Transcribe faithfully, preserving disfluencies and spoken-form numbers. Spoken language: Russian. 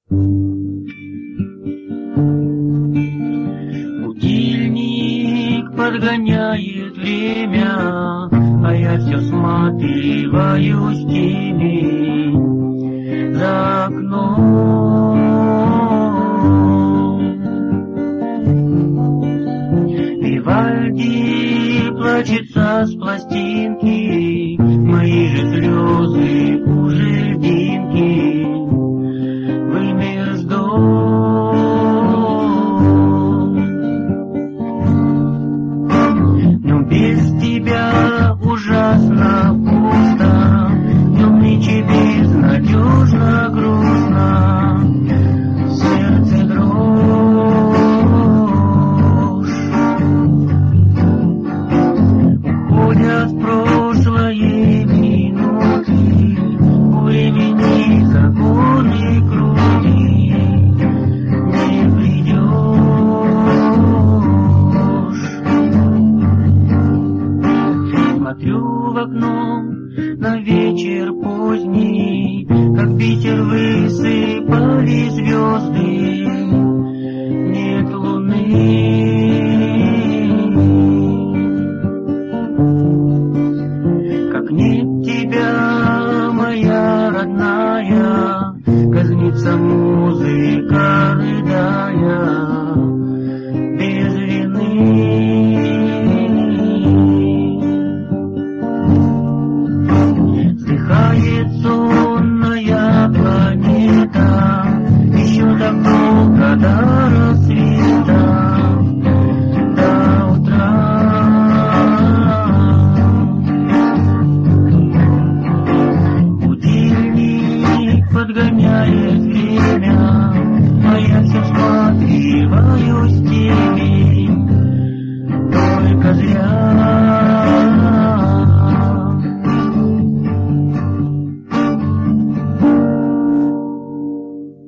Будильник подгоняет время, а я все всматриваюсь в тени за окном. Вивальди плачется с пластинки, мои же слезы уже льдинки вымер с дом. Но без тебя ужасно пусто, нынче безнадежно грустно, в сердце дрожь. Уходят в прошлое минуты, у времени законы круги, не придешь. Смотрю в окно на вечер поздний, как Питер высыпали звезды, нет луны. Как нет тебя, моя родная, казнится музыка, рыдая, без вины. Вздыхает сонная планета, еще так долго до рассвета, до утра. Будильник подгоняет время, а я все всматриваюсь в тени, только зря.